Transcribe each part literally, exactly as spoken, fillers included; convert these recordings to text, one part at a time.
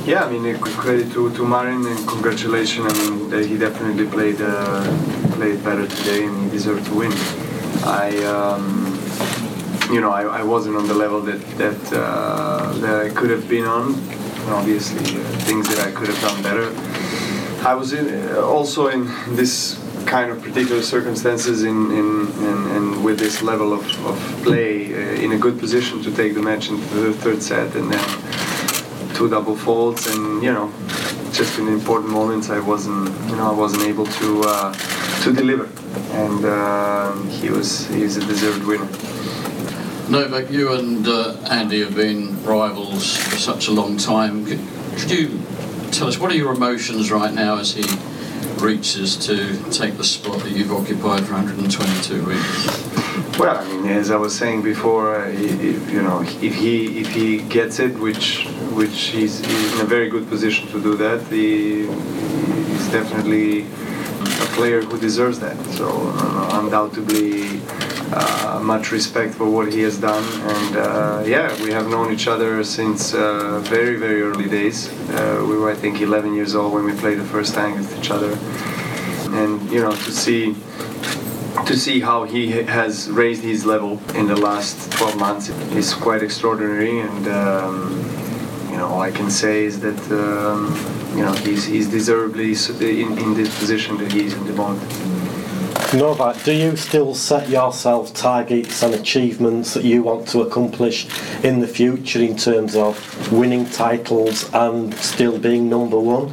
Yeah, I mean, a quick credit to, to Marin and congratulations. I mean, he definitely played uh, played better today and he deserved to win. I, um, you know, I, I wasn't on the level that that, uh, that I could have been on. Obviously, uh, things that I could have done better. I was in, uh, also in this kind of particular circumstances in, in, in, in with this level of, of play uh, in a good position to take the match into the third set and then two double faults, and you know, just in important moments I wasn't, you know, I wasn't able to uh, to deliver, and uh, he was he's a deserved winner. Novak, you and uh, Andy have been rivals for such a long time. Could, could you tell us, what are your emotions right now as he reaches to take the spot that you've occupied for one hundred twenty-two weeks? Well, I mean, as I was saying before, uh, if, you know, if he if he gets it, which which he's, he's in a very good position to do that, he, he's definitely a player who deserves that. So uh, undoubtedly, uh, much respect for what he has done, and uh, yeah, we have known each other since uh, very very early days. Uh, we were, I think, eleven years old when we played the first time with each other, and you know, to see. To see how he has raised his level in the last twelve months is quite extraordinary, and um, you know, all I can say is that um, you know, he's he's deservedly in, in this position that he's in the moment. Novak, do you still set yourself targets and achievements that you want to accomplish in the future in terms of winning titles and still being number one?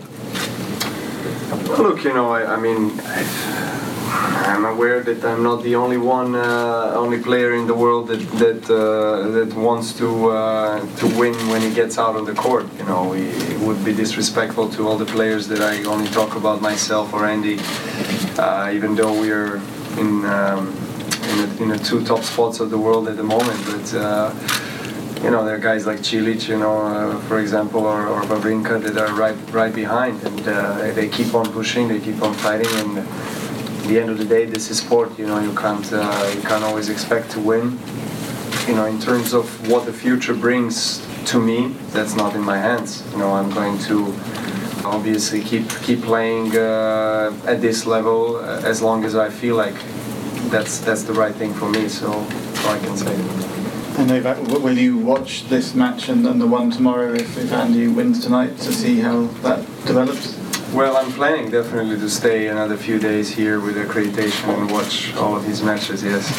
Look, you know, I, I mean. I've, I'm aware that I'm not the only one, uh, only player in the world that that uh, that wants to uh, to win when he gets out on the court. You know, it would be disrespectful to all the players that I only talk about myself or Andy, uh, even though we are in um, in, a, in the two top spots of the world at the moment. But uh, you know, there are guys like Cilic, you know, uh, for example, or, or Wawrinka that are right right behind, and uh, they keep on pushing, they keep on fighting, and. At the end of the day, this is sport. You know, you can't uh, you can't always expect to win. You know, in terms of what the future brings to me, that's not in my hands. You know, I'm going to obviously keep keep playing uh, at this level uh, as long as I feel like that's that's the right thing for me. So, that's all I can say. And Novak, will you watch this match and, and the one tomorrow if, if Andy wins tonight to see how that develops? Well, I'm planning definitely to stay another few days here with accreditation and watch all of his matches, yes.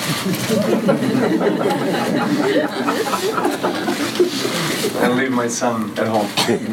And leave my son at home.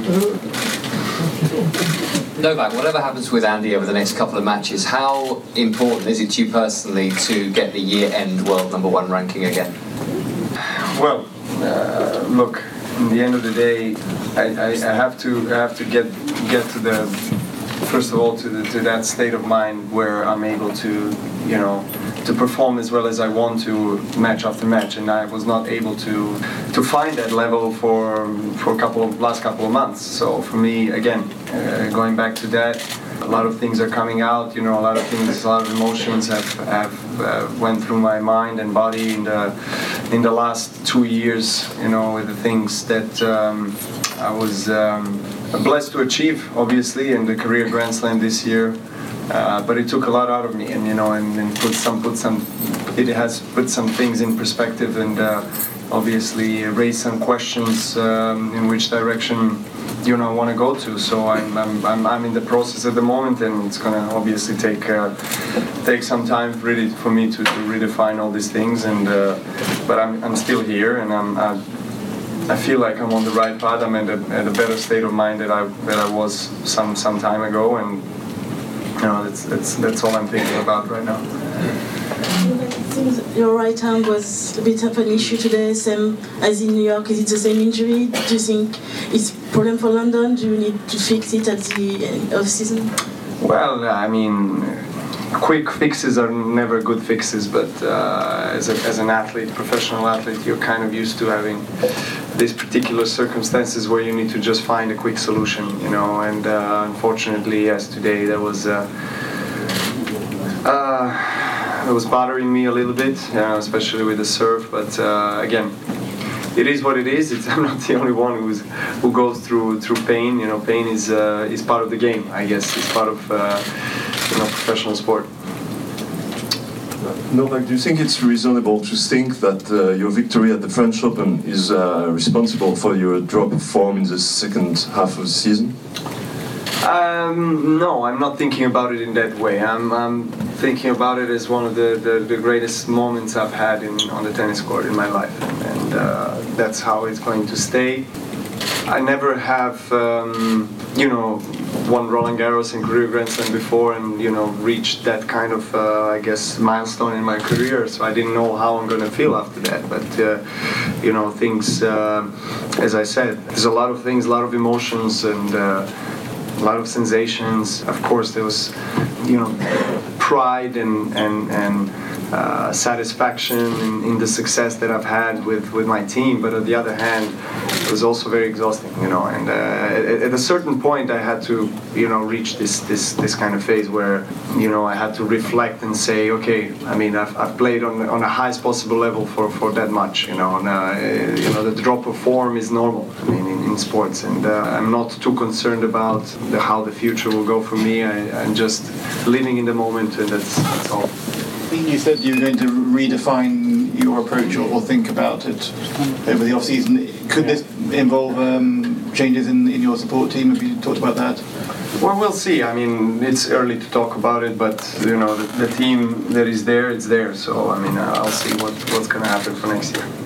Novak, whatever happens with Andy over the next couple of matches, how important is it to you personally to get the year-end world number one ranking again? Well, uh, look, in the end of the day, I, I, I have to I have to get get to the first of all to the, to that state of mind where I'm able to, you know, to perform as well as I want to match after match, and I was not able to to find that level for for a couple of last couple of months. So for me, again, uh, going back to that, a lot of things are coming out. You know, a lot of things, a lot of emotions have have uh, went through my mind and body in the in the last two years. You know, with the things that um, I was um, blessed to achieve, obviously, in the career Grand Slam this year. Uh, but it took a lot out of me, and you know, and, and put some, put some, it has put some things in perspective, and uh, obviously raised some questions um, in which direction, you know, I want to go to. So I'm, I'm, I'm, I'm in the process at the moment, and it's gonna obviously take, uh, take some time really for me to, to redefine all these things. And uh, but I'm, I'm still here, and I'm, I, I feel like I'm on the right path. I'm at a, at a better state of mind that I, that I was some, some time ago, and. You know, that's, that's, that's all I'm thinking about right now. It seems your right hand was a bit of an issue today, same as in New York. Is it the same injury? Do you think it's a problem for London? Do you need to fix it at the end of season? Well, I mean, quick fixes are never good fixes, but uh, as, a, as an athlete, professional athlete, you're kind of used to having these particular circumstances where you need to just find a quick solution, you know, and uh, unfortunately, yes, today that was uh, uh, it was bothering me a little bit, you know, especially with the serve, but uh, again, it is what it is. It's, I'm not the only one who's who goes through through pain. You know, pain is uh, is part of the game. I guess it's part of uh, you know professional sport. Novak, do you think it's reasonable to think that uh, your victory at the French Open is uh, responsible for your drop of form in the second half of the season? Um, no, I'm not thinking about it in that way. I'm, I'm thinking about it as one of the, the, the greatest moments I've had in, on the tennis court in my life, and uh, that's how it's going to stay. I never have, um, you know, won Roland Garros and career Grand Slam before, and you know, reached that kind of, uh, I guess, milestone in my career. So I didn't know how I'm going to feel after that. But uh, you know, things, uh, as I said, there's a lot of things, a lot of emotions, and uh, a lot of sensations. Of course, there was, you know, pride and and and. Uh, satisfaction in, in the success that I've had with, with my team, but on the other hand, it was also very exhausting, you know. And uh, at, at a certain point, I had to, you know, reach this this this kind of phase where, you know, I had to reflect and say, okay, I mean, I've, I've played on on the highest possible level for, for that much, you know. And uh, you know, the drop of form is normal, I mean, in, in sports, and uh, I'm not too concerned about the, how the future will go for me. I, I'm just living in the moment, and that's, that's all. You said you were going to redefine your approach or, or think about it over the off-season. Could this involve um, changes in, in your support team? Have you talked about that? Well, we'll see. I mean, it's early to talk about it, but you know, the, the team that is there, it's there. So I mean, uh, I'll see what, what's going to happen for next year.